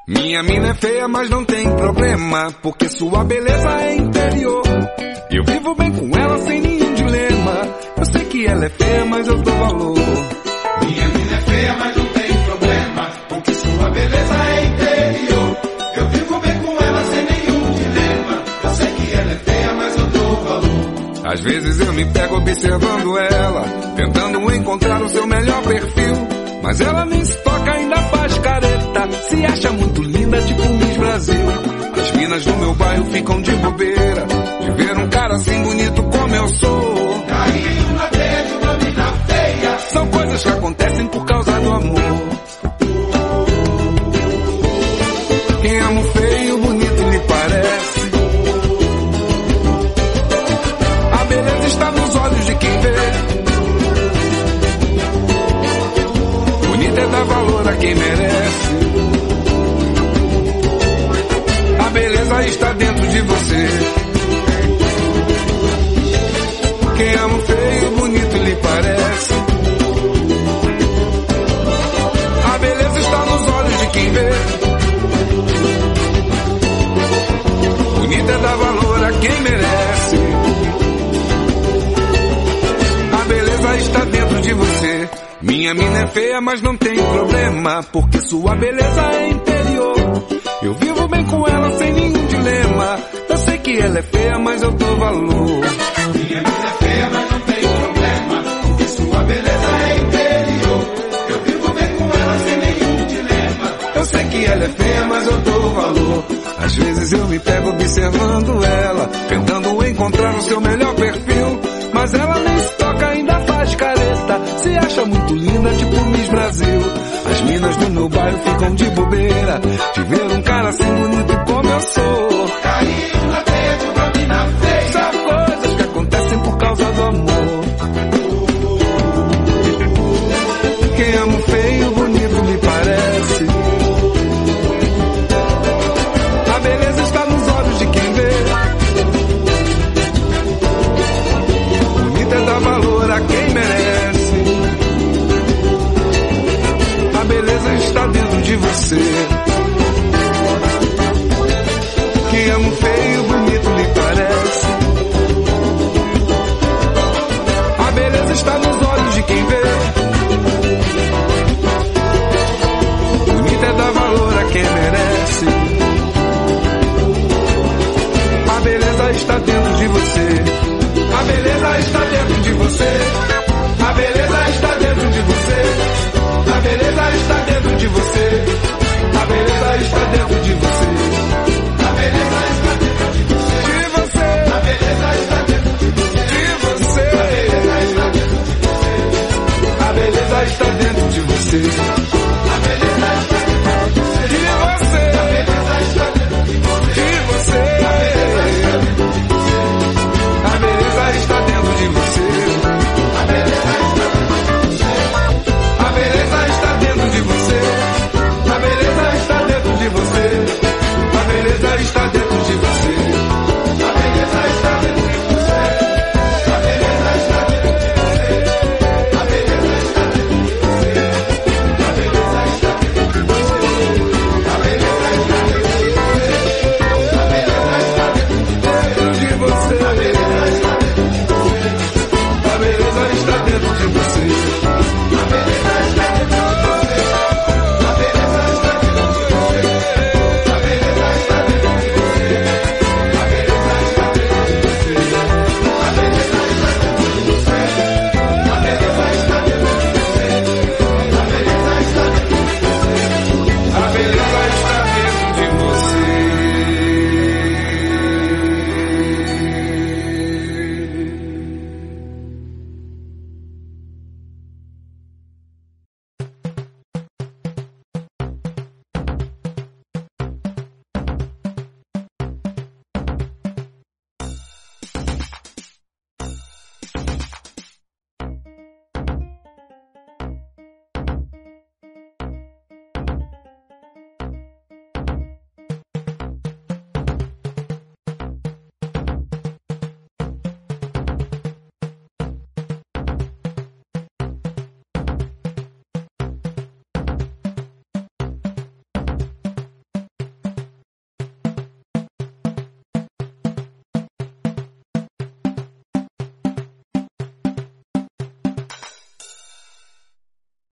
Minha mina é feia, mas não tem problema, porque sua beleza é interior. Eu vivo bem com ela sem nenhum dilema. Eu sei que ela é feia, mas eu dou valor. Minha mina é feia, mas não tem problema, porque sua beleza é interior. Eu vivo bem com ela sem nenhum dilema. Eu sei que ela é feia, mas eu dou valor. Às vezes eu me pego observando ela, tentando encontrar o seu melhor perfil. Mas ela nem se toca, ainda faz careta, se acha muito linda, tipo Miss Brasil. As minas do meu bairro ficam de bobeira, de ver um cara assim bonito como eu sou. Caiu na teia de uma mina feia. São coisas que acontecem por causa do amor. Quem ama o feio, bonito lhe parece. A beleza está nos olhos de quem vê. Bonita é dar valor a quem merece. A beleza está dentro de você. Quem ama o feio, bonito lhe parece. A beleza está nos olhos de quem vê. Bonita é dar valor a quem merece. A beleza está dentro de você. Minha mina é feia, mas não tem problema, porque sua beleza é interior. Eu vivo bem com ela sem nenhum dilema. Eu sei que ela é feia, mas eu dou valor. Minha mina é feia, mas não tem problema, porque sua beleza é interior. Eu vivo bem com ela sem nenhum dilema. Eu sei que ela é feia, mas eu dou valor. Às vezes eu me pego observando ela, tentando encontrar o seu melhor perfil. Mas ela nem se toca, ainda faz careta, se acha muito linda, tipo Miss Brasil. As minas do meu bairro ficam de bobeira, de ver um cara assim bonito como eu sou. Caiu na teia de uma mina feia. São coisas que acontecem por causa do amor. Quem ama o feio, bonito lhe parece. A beleza está nos olhos de quem vê. Bonita é dar valor a quem merece. A beleza está dentro de você. Quem ama o feio, bonito lhe parece. A beleza está nos olhos de quem vê. Bonita é dar valor a quem merece. A beleza está dentro de você. A beleza está dentro de você. A beleza está dentro de você. A beleza está dentro de você. A beleza está dentro de você. A beleza está dentro de você. De você. A beleza está dentro de você. De você. A beleza está dentro de você. A beleza está dentro de você. A beleza está dentro de você. De você. A beleza está dentro